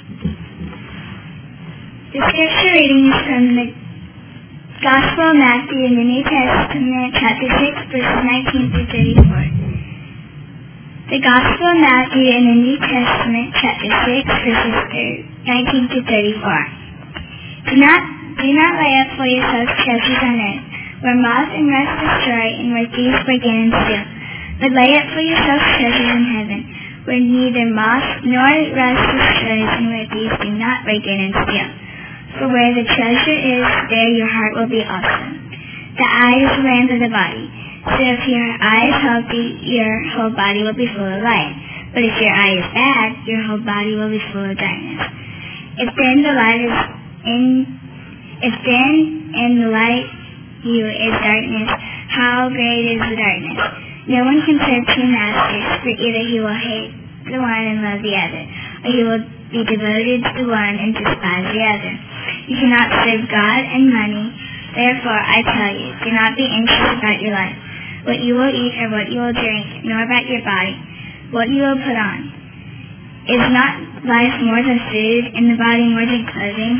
The scripture reading is from the Gospel of Matthew in the New Testament, chapter 6, verses 19 through 34. The Gospel of Matthew in the New Testament, chapter 6, verses 19 through 34. Do not lay up for yourselves treasures on earth, where moth and rust destroy, and where thieves break in and steal. But lay up for yourselves treasures in heaven, where neither moth nor rust destroys, and where thieves do not break in and steal. For where the treasure is, there your heart will be also. The eye is the lamp of the body. So if your eye is healthy, your whole body will be full of light. But if your eye is bad, your whole body will be full of darkness. If then in the light you is darkness, how great is the darkness? No one can serve two masters, for either he will hate the one and love the other, or he will be devoted to the one and despise the other. You cannot serve God and money. Therefore, I tell you, do not be anxious about your life, what you will eat or what you will drink, nor about your body, what you will put on. Is not life more than food, and the body more than clothing?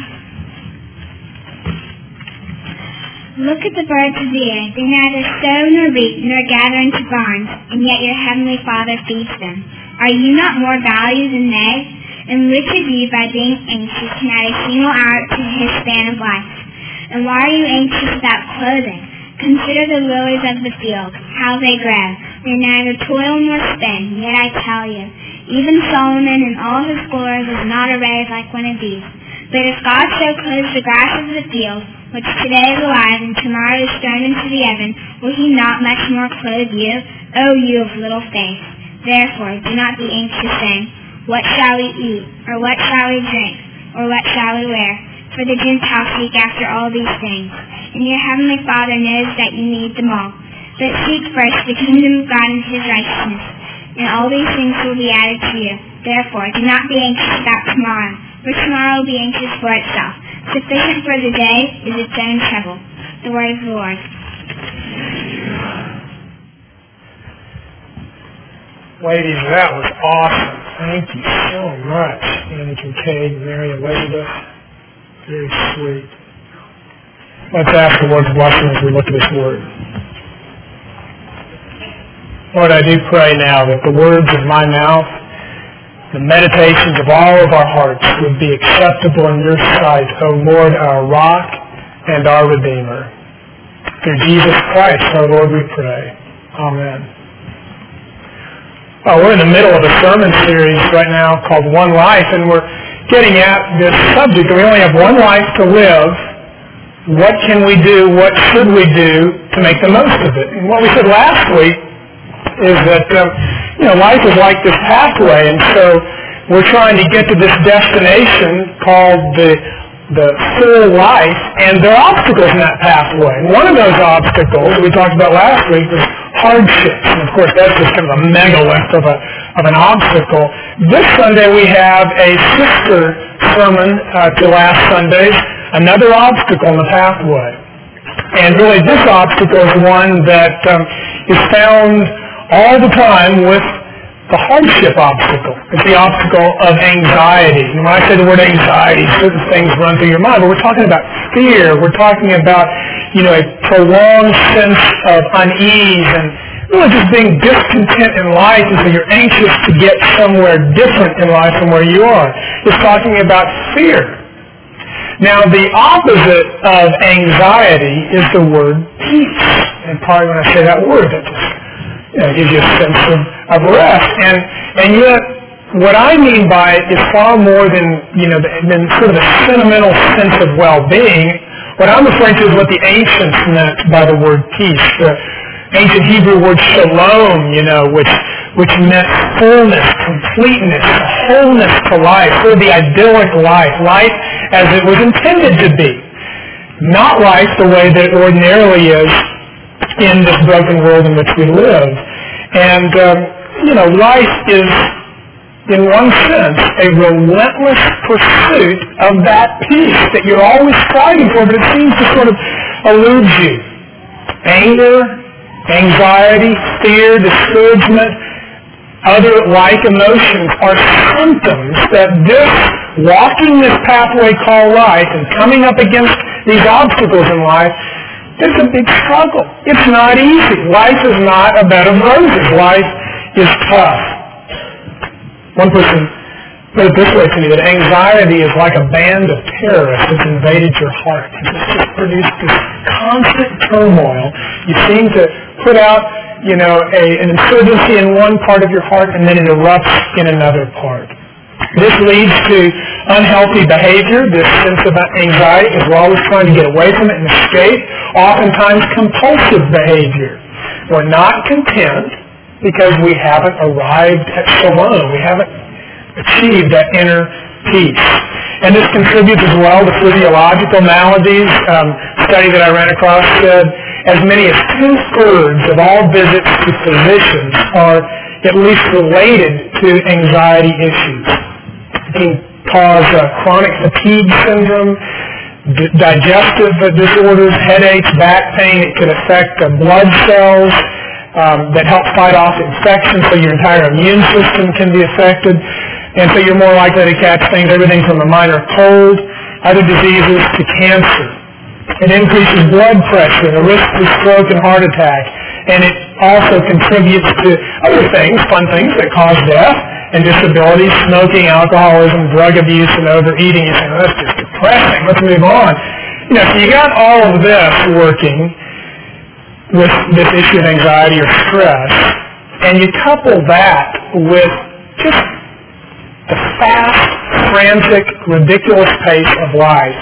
Look at the birds of the air. They neither sow nor reap nor gather into barns, and yet your heavenly Father feeds them. Are you not more valuable than they? And which of you, by being anxious, can add a single hour to his span of life? And why are you anxious about clothing? Consider the lilies of the field, how they grow. They neither toil nor spin. Yet I tell you, even Solomon in all his glory was not arrayed like one of these. But if God so clothes the grass of the field, which today is alive and tomorrow is thrown into the oven, will he not much more clothe you, O you of little faith? Therefore, do not be anxious, saying, what shall we eat, or what shall we drink, or what shall we wear? For the Gentiles seek after all these things, and your heavenly Father knows that you need them all. But seek first the kingdom of God and his righteousness, and all these things will be added to you. Therefore, do not be anxious about tomorrow, for tomorrow will be anxious for itself. Sufficient for the day is its own trouble. The word of the Lord. Ladies, that was awesome. Thank you so much, Annie Kincaid and Mary Elizabeth. Very sweet. Let's ask the Lord's blessing as we look at His Word. Lord, I do pray now that the words of my mouth, the meditations of all of our hearts would be acceptable in your sight, O Lord, our rock and our Redeemer. Through Jesus Christ, our Lord, we pray. Amen. We're in the middle of a sermon series right now called One Life, and we're getting at this subject. We only have one life to live. What can we do? What should we do to make the most of it? And what we said last week is that life is like this pathway, and so we're trying to get to this destination called the full life, and there are obstacles in that pathway. And one of those obstacles we talked about last week was hardships, and of course that's just kind of a megalith of an obstacle. This Sunday we have a sister sermon to last Sunday's, another obstacle in the pathway. And really this obstacle is one that is found all the time with the hardship obstacle. It's the obstacle of anxiety. And when I say the word anxiety, certain things run through your mind, but we're talking about fear. We're talking about, a prolonged sense of unease and really just being discontent in life, and so you're anxious to get somewhere different in life from where you are. It's talking about fear. Now, the opposite of anxiety is the word peace. And probably when I say that word, that just gives you a sense of rest. And yet, what I mean by it is far more than sort of a sentimental sense of well-being. What I'm referring to is what the ancients meant by the word peace. The ancient Hebrew word shalom, which meant fullness, completeness, wholeness to life, sort of the idyllic life as it was intended to be. Not life the way that it ordinarily is in this broken world in which we live. And, life is, in one sense, a relentless pursuit of that peace that you're always striving for, but it seems to sort of elude you. Anger, anxiety, fear, discouragement, other like emotions are symptoms that this walking this pathway called life and coming up against these obstacles in life, it's a big struggle. It's not easy. Life is not a bed of roses. Life is tough. One person put it this way to me, that anxiety is like a band of terrorists that's invaded your heart. It's just produced this constant turmoil. You seem to put out, an insurgency in one part of your heart, and then it erupts in another part. This leads to unhealthy behavior, this sense of anxiety, because we're always trying to get away from it and escape. Oftentimes compulsive behavior. We're not content because we haven't arrived at shalom. We haven't achieved that inner peace. And this contributes as well to physiological maladies. Study that I ran across said as many as 2/3 of all visits to physicians are at least related to anxiety issues. It can cause chronic fatigue syndrome, digestive disorders, headaches, back pain. It could affect blood cells that help fight off infection, so your entire immune system can be affected. And so you're more likely to catch things, everything from a minor cold, other diseases, to cancer. It increases blood pressure, the risk of stroke and heart attack. And it also contributes to other things, fun things that cause death and disability, smoking, alcoholism, drug abuse, and overeating. You say, well, that's just depressing. Let's move on. So you got all of this working with this issue of anxiety or stress, and you couple that with just the fast, frantic, ridiculous pace of life,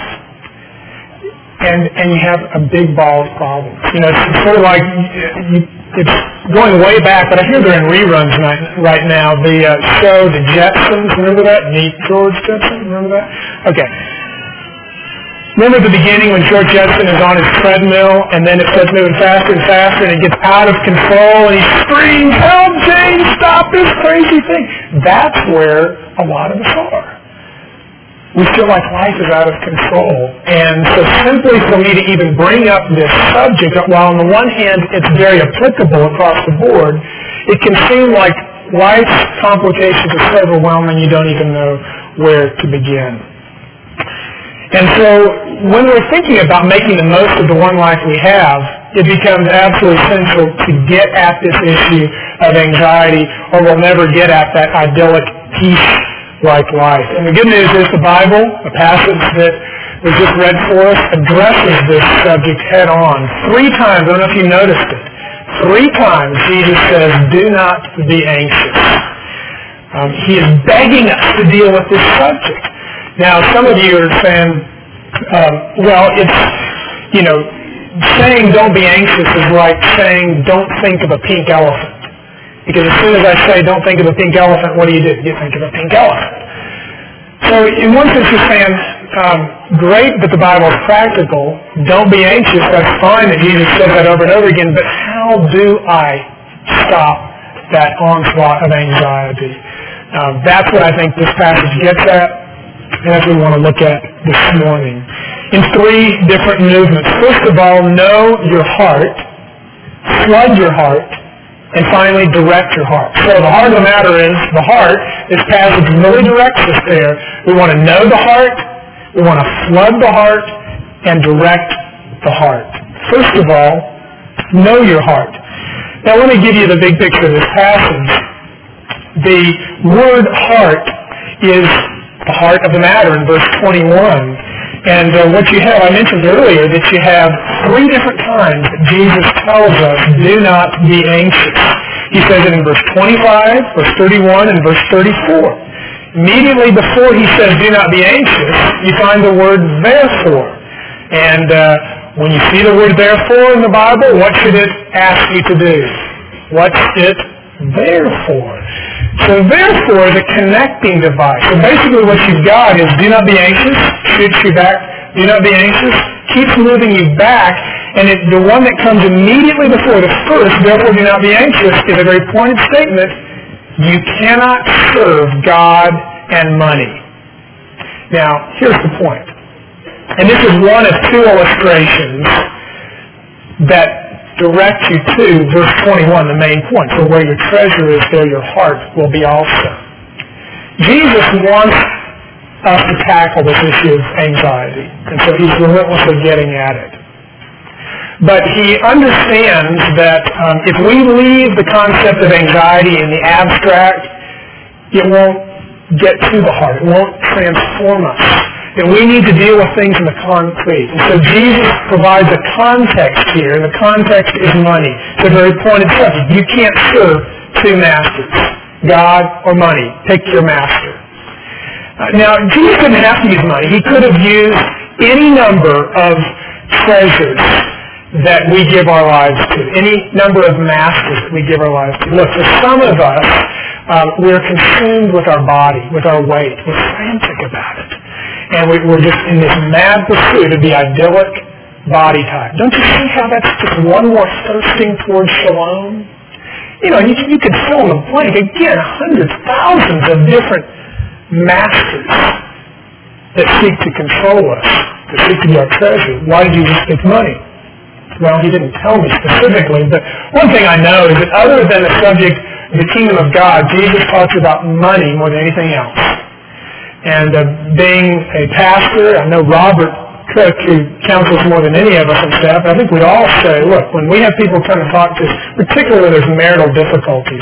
and you have a big ball of problems. It's sort of like, it's going way back, but I hear they're in reruns right now. The show, The Jetsons, remember that? Meet George Jetson, remember that? Okay. Remember at the beginning when George Jetson is on his treadmill, and then it starts moving faster and faster, and it gets out of control, and he screams, "Help, Jane, stop this crazy thing." That's where a lot of us are. We feel like life is out of control. And so simply for me to even bring up this subject, while on the one hand it's very applicable across the board, it can seem like life's complications are so overwhelming you don't even know where to begin. And so when we're thinking about making the most of the one life we have, it becomes absolutely essential to get at this issue of anxiety, or we'll never get at that idyllic peace-like life. And the good news is the Bible, the passage that was just read for us, addresses this subject head on. 3 times, I don't know if you noticed it, 3 times Jesus says, do not be anxious. He is begging us to deal with this subject. Now, some of you are saying, saying don't be anxious is like saying don't think of a pink elephant. Because as soon as I say don't think of a pink elephant, what do? You think of a pink elephant. So in one sense you're saying, great that the Bible is practical, don't be anxious, that's fine that Jesus said that over and over again, but how do I stop that onslaught of anxiety? That's what I think this passage gets at. And that's what we want to look at this morning. In 3 different movements. First of all, know your heart, flood your heart, and finally direct your heart. So the heart of the matter is, the heart, this passage really directs us there. We want to know the heart, we want to flood the heart, and direct the heart. First of all, know your heart. Now let me give you the big picture of this passage. The word heart is the heart of the matter in verse 21. And what you have, I mentioned earlier that you have 3 different times that Jesus tells us, do not be anxious. He says it in verse 25, verse 31, and verse 34. Immediately before he says, do not be anxious, you find the word therefore. And when you see the word therefore in the Bible, what should it ask you to do? What's it there for? So therefore, the connecting device. So basically what you've got is do not be anxious, shoots you back, do not be anxious, keeps moving you back, and the one that comes immediately before the first, therefore do not be anxious, is a very pointed statement. You cannot serve God and money. Now, here's the point. And this is one of 2 illustrations that direct you to verse 21, the main point. For where your treasure is, there your heart will be also. Jesus wants us to tackle this issue of anxiety. And so he's relentlessly getting at it. But he understands that if we leave the concept of anxiety in the abstract, it won't get to the heart. It won't transform us. That we need to deal with things in the concrete. And so Jesus provides a context here, and the context is money. It's a very pointed subject. You can't serve two masters, God or money. Pick your master. Now, Jesus didn't have to use money. He could have used any number of treasures that we give our lives to, any number of masters that we give our lives to. Look, for some of us, we're consumed with our body, with our weight. We're frantic about it. And we're just in this mad pursuit of the idyllic body type. Don't you see how that's just one more thirsting towards shalom? You know, you could fill in the blank. Again, hundreds, thousands of different masters that seek to control us, that seek to be our treasure. Why did Jesus pick money? Well, he didn't tell me specifically, but one thing I know is that other than the subject of the kingdom of God, Jesus talks about money more than anything else. And being a pastor, I know Robert Cook, who counsels more than any of us on staff, I think we all say, look, when we have people trying to talk to us, particularly when there's marital difficulties,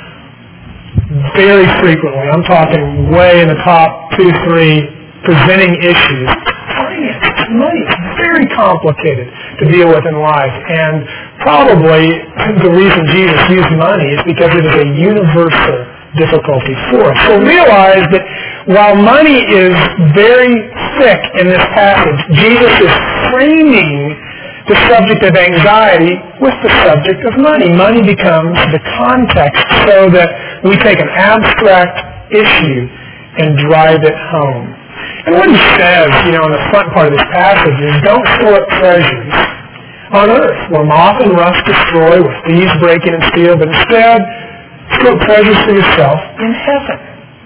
very frequently, I'm talking way in the top 2, 3 presenting issues, finance, money is very complicated to deal with in life. And probably the reason Jesus used money is because it is a universal difficulty for us. So realize that while money is very thick in this passage, Jesus is framing the subject of anxiety with the subject of money. Money becomes the context so that we take an abstract issue and drive it home. And what he says, in the front part of this passage is, don't store up treasures on earth where moth and rust destroy, where thieves break in and steal, but instead store up treasures for yourself in heaven.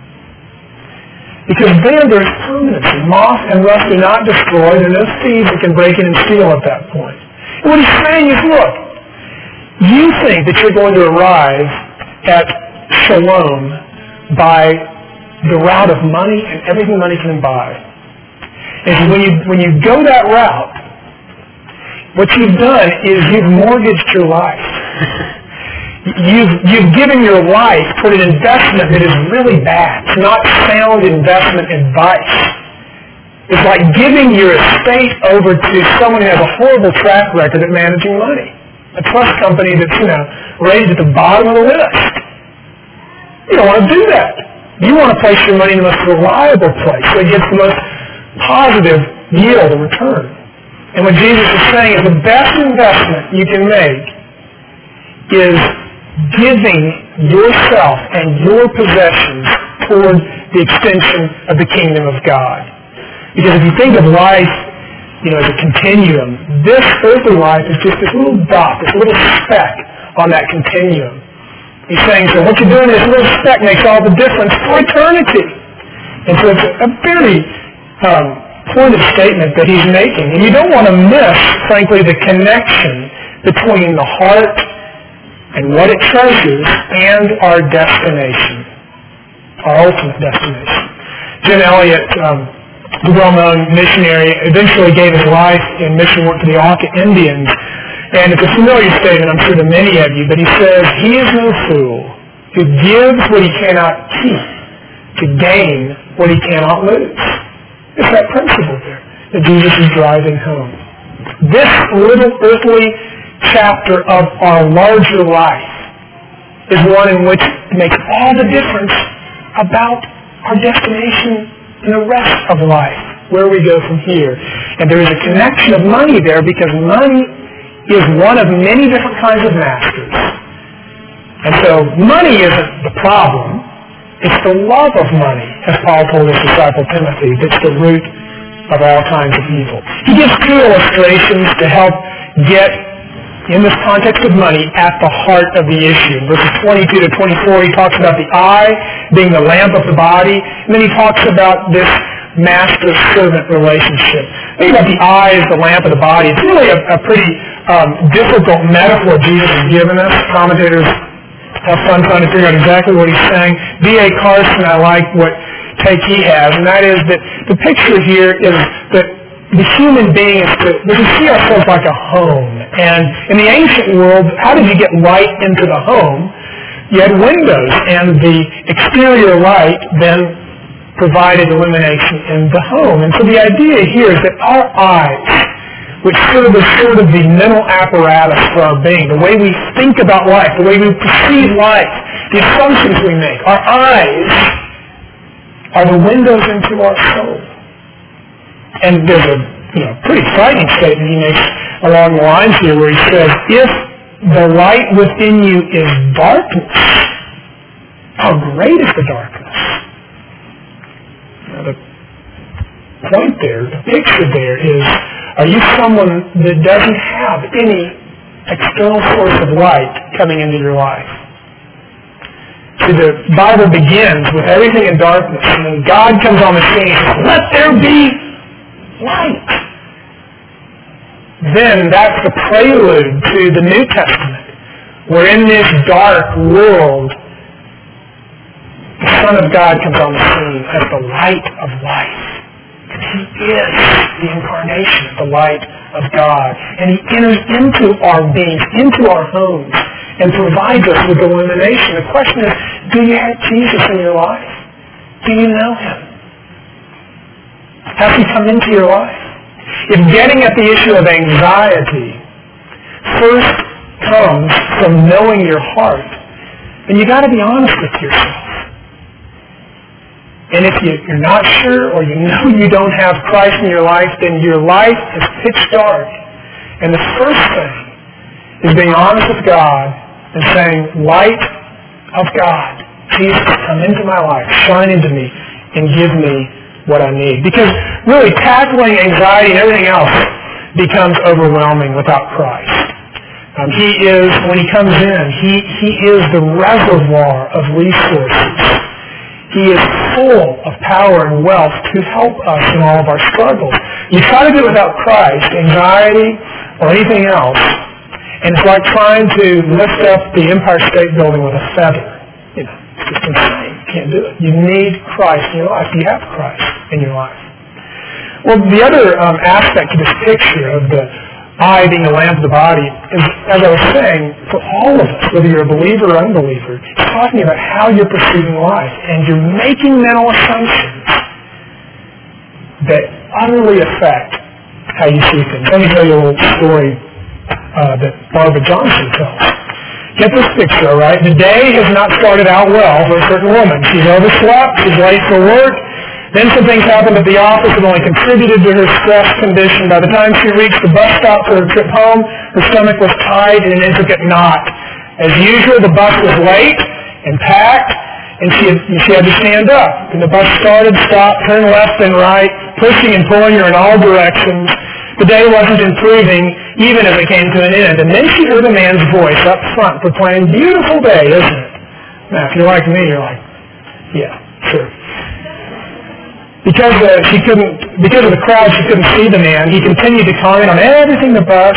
Because there is permanency. Moth and rust do not destroy. There are no thieves that can break in and steal at that point. And what he's saying is, look, you think that you're going to arrive at shalom by the route of money and everything money can buy. And when you go that route, what you've done is you've mortgaged your life. You've given your life toward an investment that is really bad. It's not sound investment advice. It's like giving your estate over to someone who has a horrible track record at managing money. A trust company that's, raised at the bottom of the list. You don't want to do that. You want to place your money in the most reliable place so it gets the most positive yield and return. And what Jesus is saying is the best investment you can make is giving yourself and your possessions toward the extension of the kingdom of God. Because if you think of life, as a continuum, this earthly life is just this little dot, this little speck on that continuum. He's saying, so what you're doing in this little speck makes all the difference for eternity. And so it's a very pointed statement that he's making. And you don't want to miss, frankly, the connection between the heart and what it treasures and our destination, our ultimate destination. Jim Elliot, the well-known missionary, eventually gave his life in mission work to the Auca Indians. And it's a familiar statement, I'm sure, to many of you, but he says, he is no fool who gives what he cannot keep to gain what he cannot lose. It's that principle there that Jesus is driving home. This little earthly chapter of our larger life is one in which it makes all the difference about our destination and the rest of life, where we go from here. And there is a connection of money there because money is one of many different kinds of masters. And so money isn't the problem. It's the love of money, as Paul told his disciple Timothy, that's the root of all kinds of evil. He gives 2 illustrations to help get, in this context of money, at the heart of the issue. In verses 22 to 24, he talks about the eye being the lamp of the body, and then he talks about this master-servant relationship. Think about the eye as the lamp of the body. It's really a pretty difficult metaphor Jesus has given us. Commentators have fun trying to figure out exactly what he's saying. B.A. Carson, I like what take he has, and that is that the picture here is that the human being is we can see ourselves like a home. And in the ancient world, how did you get light into the home? You had windows, and the exterior light then provided illumination in the home. And so the idea here is that our eyes, which serve as sort of the mental apparatus for our being, the way we think about life, the way we perceive life, the assumptions we make, our eyes are the windows into our soul. And there's a pretty frightening statement he makes along the lines here where he says, if the light within you is darkness, how great is the darkness? Now, the point there, the picture there is, are you someone that doesn't have any external source of light coming into your life? See, the Bible begins with everything in darkness, and then God comes on the scene and says, let there be light. Then that's the prelude to the New Testament, where in this dark world, the Son of God comes on the scene as the light of life. And He is the incarnation of the light of God. And He enters into our beings, into our homes, and provides us with illumination. The question is, do you have Jesus in your life? Do you know Him? Has He come into your life? If getting at the issue of anxiety first comes from knowing your heart, then you've got to be honest with yourself. And if you're not sure or you know you don't have Christ in your life, then your life is pitch dark. And the first thing is being honest with God and saying, light of God, Jesus, come into my life, shine into me, and give me what I need. Because really tackling anxiety and everything else becomes overwhelming without Christ. He is, when He comes in, He is the reservoir of resources. He is full of power and wealth to help us in all of our struggles. You try to do it without Christ, anxiety or anything else, and it's like trying to lift up the Empire State Building with a feather. It's just insane. You can't do it. You need Christ in your life. You have Christ in your life. Well, the other aspect of this picture of the eye being the lamp of the body is, as I was saying, for all of us, whether you're a believer or unbeliever, it's talking about how you're perceiving life. And you're making mental assumptions that utterly affect how you see things. Let me tell you a little story that Barbara Johnson tells. Get this picture, all right? The day has not started out well for a certain woman. She's overslept, she's late for work. Then some things happened at the office that only contributed to her stress condition. By the time she reached the bus stop for her trip home, her stomach was tied in an intricate knot. As usual, the bus was late and packed, and she had to stand up. And the bus started, stopped, turned left and right, pushing and pulling her in all directions. The day wasn't improving, even as it came to an end. And then she heard a man's voice up front proclaiming, "Beautiful day, isn't it?" Now, if you're like me, you're like, yeah, sure. Because of the crowd, she couldn't see the man. He continued to comment on everything the bus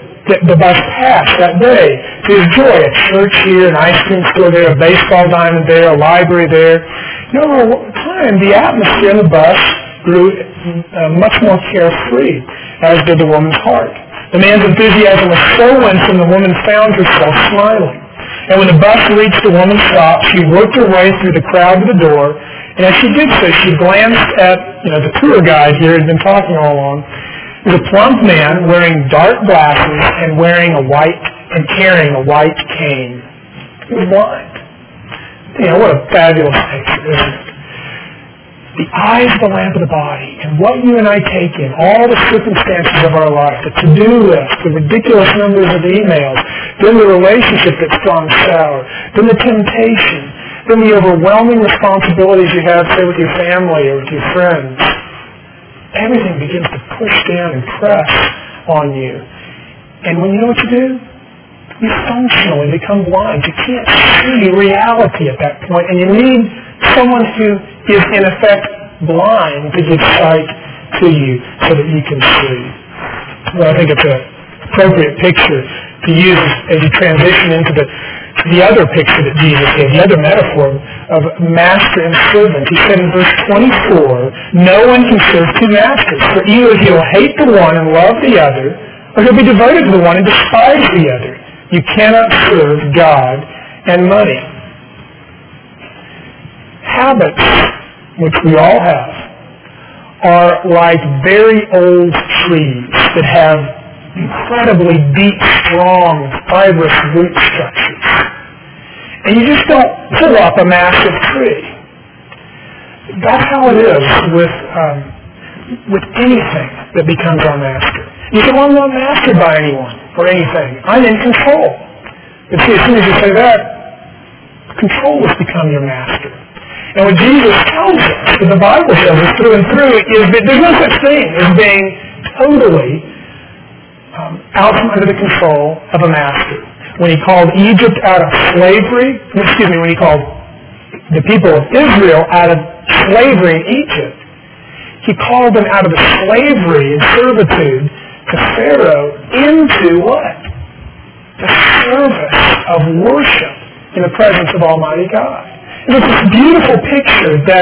passed that day. To his joy, a church here, an ice cream store there, a baseball diamond there, a library there. Over time, the atmosphere in the bus grew much more carefree, as did the woman's heart. The man's enthusiasm was so winsome, the woman found herself smiling. And when the bus reached the woman's stop, she worked her way through the crowd to the door. And as she did so, she glanced at the tour guide here who had been talking all along. He was a plump man wearing dark glasses and carrying a white cane. He was blind. What a fabulous picture, isn't it? The eye is the lamp of the body, and what you and I take in, all the circumstances of our life, the to-do list, the ridiculous numbers of emails, then the relationship that's gone sour, then the temptation, then the overwhelming responsibilities you have, say, with your family or with your friends. Everything begins to push down and press on you. And when you know what you do, you functionally become blind. You can't see reality at that point, and you need someone who is, in effect, blind to give sight to you so that you can see. Well, I think it's an appropriate picture to use as you transition into the the other picture that Jesus gave, the other metaphor of master and servant. He said in verse 24, no one can serve two masters, for either he'll hate the one and love the other, or he'll be devoted to the one and despise the other. You cannot serve God and money. Habits, which we all have, are like very old trees that have incredibly deep, strong, fibrous root structures. And you just don't pull up a massive tree. That's how it is with anything that becomes our master. You say, well, I'm not mastered by anyone or anything. I'm in control. But see, as soon as you say that, control has become your master. And what Jesus tells us, what the Bible tells us through and through, is that there's no such thing as being totally out from under the control of a master. When he called Egypt out of slavery, when he called the people of Israel out of slavery in Egypt, he called them out of the slavery and servitude to Pharaoh into what? The service of worship in the presence of Almighty God. And it's this beautiful picture that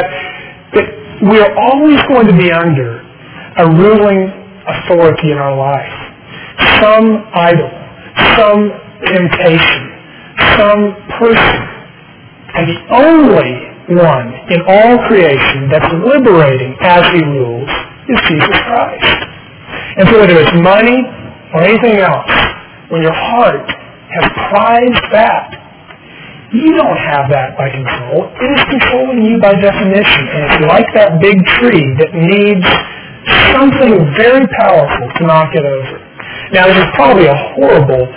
we are always going to be under a ruling authority in our life. Some idol, some temptation, some person. And the only one in all creation that's liberating as he rules is Jesus Christ. And so whether it's money or anything else, when your heart has prized that, you don't have that by control. It is controlling you by definition. And it's like that big tree that needs something very powerful to knock it over. Now, this is probably a horrible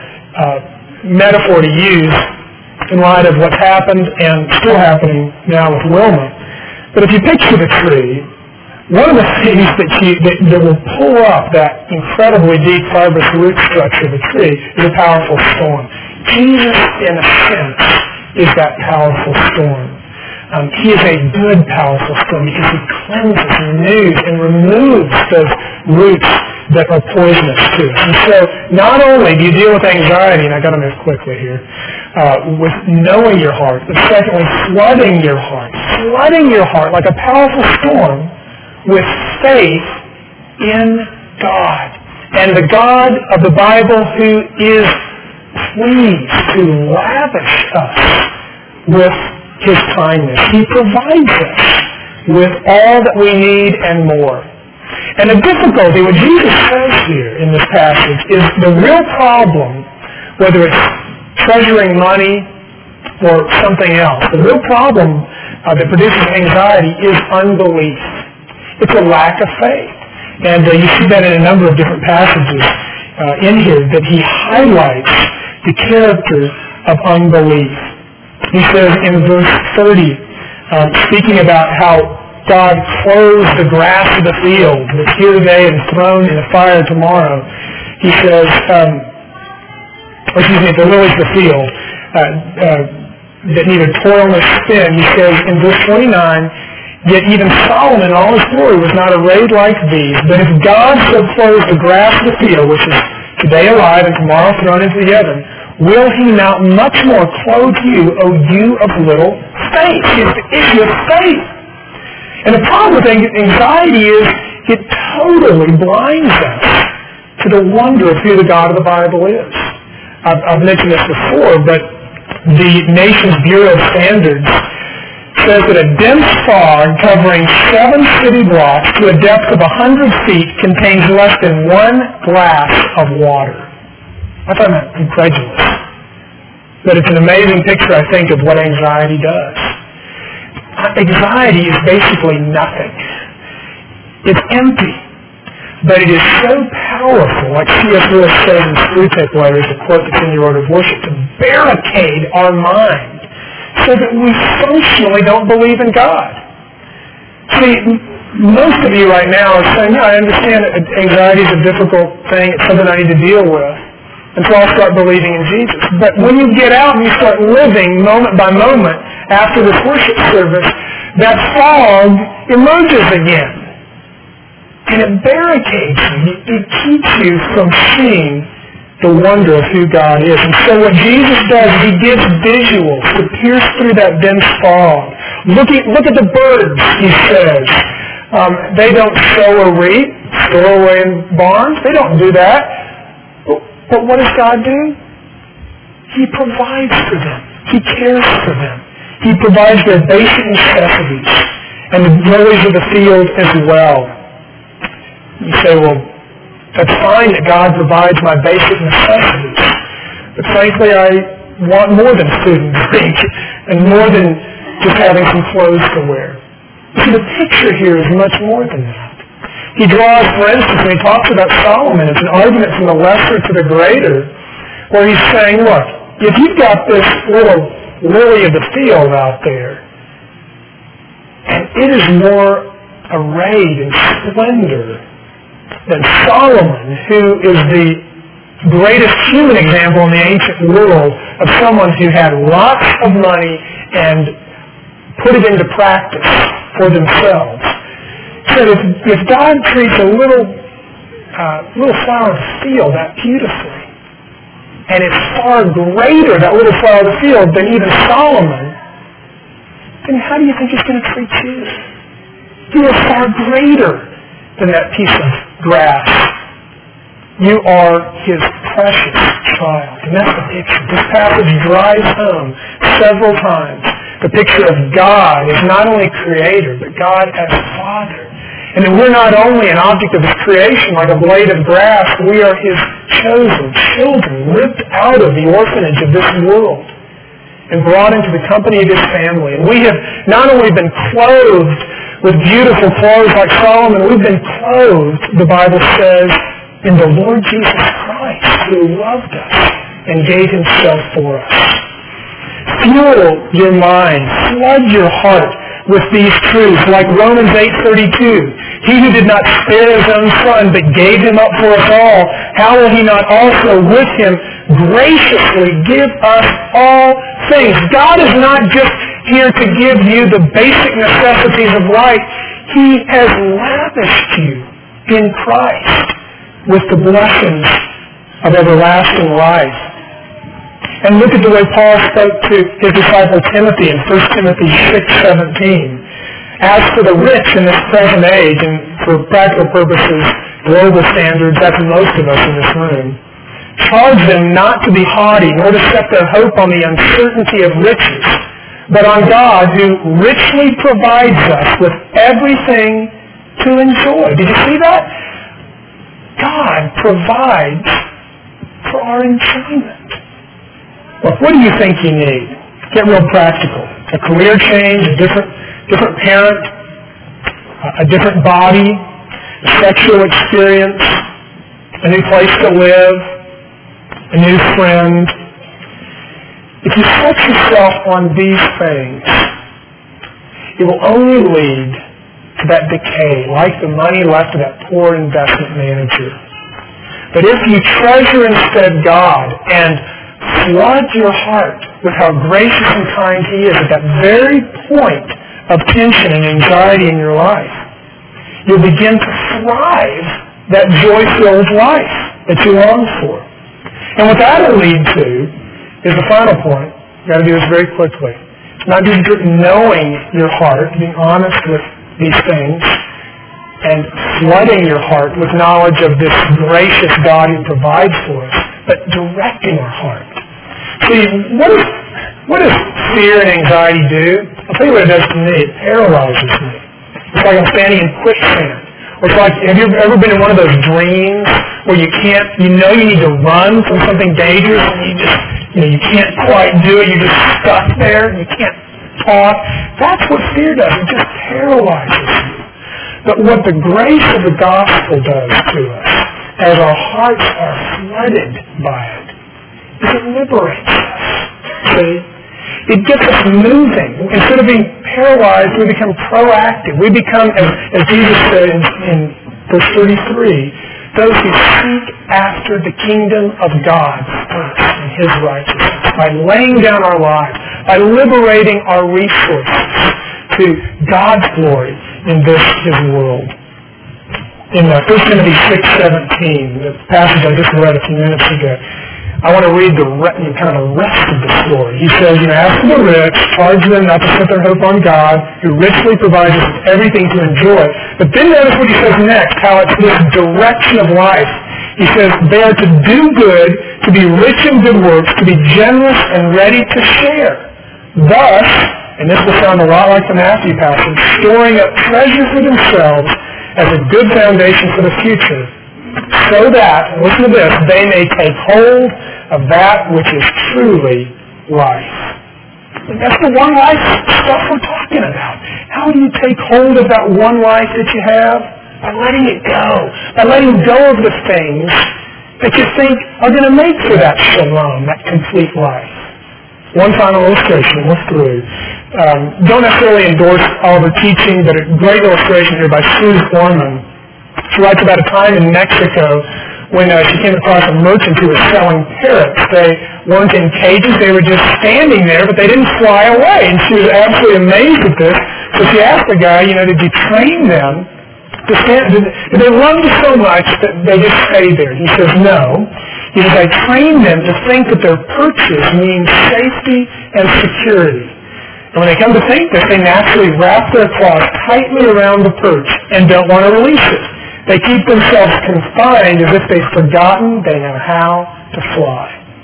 metaphor to use in light of what's happened and still happening now with Wilma. But if you picture the tree, one of the things that will pull up that incredibly deep fibrous root structure of the tree is a powerful storm. Jesus, in a sense, is that powerful storm. He is a good, powerful storm because he cleanses and renews and removes those roots that are poisonous to us. And so not only do you deal with anxiety, and I've got to move quickly here, with knowing your heart, but secondly, flooding your heart like a powerful storm with faith in God. And the God of the Bible who is pleased to lavish us with his kindness. He provides us with all that we need and more. And the difficulty, what Jesus says here in this passage, is the real problem, whether it's treasuring money or something else, the real problem that produces anxiety is unbelief. It's a lack of faith. And you see that in a number of different passages in here, that he highlights the character of unbelief. He says in verse 30, speaking about how God clothes the grass of the field that's here today and thrown in the fire tomorrow. He says, the lilies of the field that neither toil nor spin. He says in verse 29, yet even Solomon in all his glory was not arrayed like these. But if God so clothes the grass of the field, which is today alive and tomorrow thrown into the oven, will he not much more clothe you, O you of little faith? It's the issue of faith. And the problem with anxiety is it totally blinds us to the wonder of who the God of the Bible is. I've mentioned this before, but the nation's Bureau of Standards says that a dense fog covering 7 city blocks to a depth of 100 feet contains less than 1 glass of water. I find that incredulous. But it's an amazing picture, I think, of what anxiety does. Anxiety is basically nothing. It's empty. But it is so powerful, like C.S. Lewis says in Screwtape Letters, a quote that's in the Order of Worship, to barricade our mind so that we functionally don't believe in God. See, most of you right now are saying, yeah, I understand that anxiety is a difficult thing. It's something I need to deal with until I start believing in Jesus. But when you get out and you start living moment by moment after this worship service, that fog emerges again. And it barricades you. It keeps you from seeing the wonder of who God is. And so what Jesus does, he gives visuals to pierce through that dense fog. Look at the birds, he says. They don't sow or reap, store away in barns. They don't do that. But what does God do? He provides for them. He cares for them. He provides their basic necessities and the lilies of the field as well. You say, well, that's fine that God provides my basic necessities. But frankly, I want more than food and drink and more than just having some clothes to wear. See, the picture here is much more than that. He draws, for instance, when he talks about Solomon, it's an argument from the lesser to the greater, where he's saying, look, if you've got this little lily of the field out there, and it is more arrayed in splendor than Solomon, who is the greatest human example in the ancient world of someone who had lots of money and put it into practice for themselves. So if God treats a little flower of the field that beautifully, and it's far greater, that little flower of the field, than even Solomon, then how do you think he's going to treat you? You are far greater than that piece of grass. You are his precious child. And that's the picture. This passage drives home several times. The picture of God as not only creator, but God as Father. And that we're not only an object of his creation like a blade of grass, we are his chosen children, ripped out of the orphanage of this world and brought into the company of his family. And we have not only been clothed with beautiful clothes like Solomon, we've been clothed, the Bible says, in the Lord Jesus Christ, who loved us and gave himself for us. Fuel your mind, flood your heart with these truths, like Romans 8:32. He who did not spare his own son, but gave him up for us all, how will he not also with him graciously give us all things? God is not just here to give you the basic necessities of life. He has lavished you in Christ with the blessings of everlasting life. And look at the way Paul spoke to his disciple Timothy in 1 Timothy 6:17. As for the rich in this present age, and for practical purposes, global standards, that's most of us in this room, charge them not to be haughty, nor to set their hope on the uncertainty of riches, but on God who richly provides us with everything to enjoy. Did you see that? God provides for our enjoyment. Well, what do you think you need? Get real practical. A career change, a different parent, a different body, a sexual experience, a new place to live, a new friend. If you set yourself on these things, it will only lead to that decay, like the money left to that poor investment manager. But if you treasure instead God and flood your heart with how gracious and kind he is at that very point of tension and anxiety in your life, you'll begin to thrive that joy-filled life that you long for. And what that will lead to is the final point. You've got to do this very quickly. Not just knowing your heart, being honest with these things, and flooding your heart with knowledge of this gracious God who provides for us, but directing our heart. See, what does fear and anxiety do? I'll tell you what it does to me. It paralyzes me. It's like I'm standing in quicksand. Or it's like, have you ever been in one of those dreams where you need to run from something dangerous and you can't quite do it, you're just stuck there, and you can't talk? That's what fear does. It just paralyzes you. But what the grace of the gospel does to us, as our hearts are flooded by it, is it liberates us. See? It gets us moving. Instead of being paralyzed, we become proactive. We become, as Jesus said in verse 33, those who seek after the kingdom of God first and his righteousness, by laying down our lives, by liberating our resources to God's glory in this his world. In 1 Timothy 6:17, the passage I just read a few minutes ago, I want to read the rest of the story. He says, as for the rich, charge them not to set their hope on God, who richly provides us with everything to enjoy. But then notice what he says next, how it's this direction of life. He says, they are to do good, to be rich in good works, to be generous and ready to share. Thus, and this will sound a lot like the Matthew passage, storing up treasure for themselves as a good foundation for the future, so that, listen to this, they may take hold of that which is truly life. And that's the one life stuff we're talking about. How do you take hold of that one life that you have? By letting it go. By letting go of the things that you think are going to make for that shalom, that complete life. One final illustration, we're through. Don't necessarily endorse all of her teaching, but a great illustration here by Suze Orman. She writes about a time in Mexico when she came across a merchant who was selling parrots. They weren't in cages, they were just standing there, but they didn't fly away. And she was absolutely amazed at this. So she asked the guy, did you train them to stand? Did they love you so much that they just stayed there? He says, no. He says, I trained them to think that their perches means safety and security. And when they come to think this, they naturally wrap their claws tightly around the perch and don't want to release it. They keep themselves confined as if they've forgotten they know how to fly.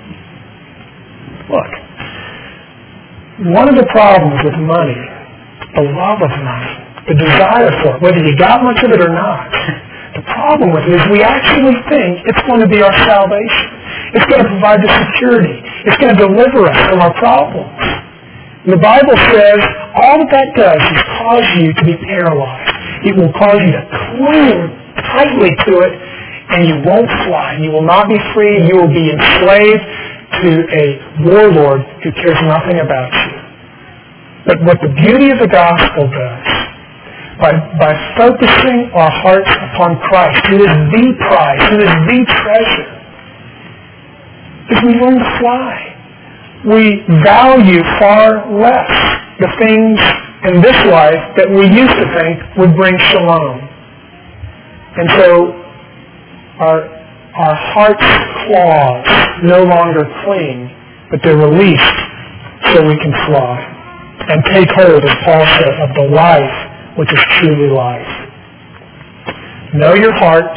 Look, one of the problems with money, the love of money, the desire for it, whether you got much of it or not, the problem with it is we actually think it's going to be our salvation. It's going to provide the security. It's going to deliver us from our problems. And the Bible says all that does is cause you to be paralyzed. It will cause you to cling tightly to it, and you won't fly. You will not be free. You will be enslaved to a warlord who cares nothing about you. But what the beauty of the gospel does, by focusing our hearts upon Christ, who is the prize, who is the treasure, is we learn to fly. We value far less the things in this life that we used to think would bring shalom. And so our heart's claws no longer cling, but they're released so we can fly and take hold, as Paul said, of the life which is truly life. Know your heart.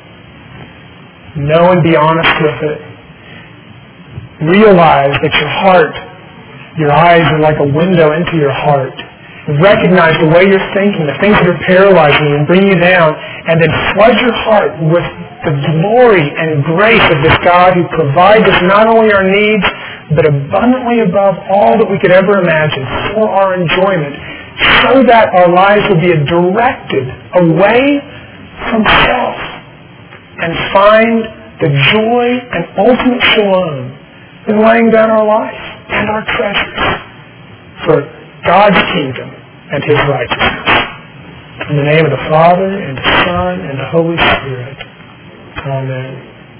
Know and be honest with it. Realize that your heart, your eyes are like a window into your heart. Recognize the way you're thinking, the things that are paralyzing you and bring you down, and then flood your heart with the glory and grace of this God who provides us not only our needs, but abundantly above all that we could ever imagine for our enjoyment, so that our lives will be directed away from self and find the joy and ultimate shalom in laying down our life and our treasures for God's kingdom and His righteousness. In the name of the Father, and the Son, and the Holy Spirit. Amen.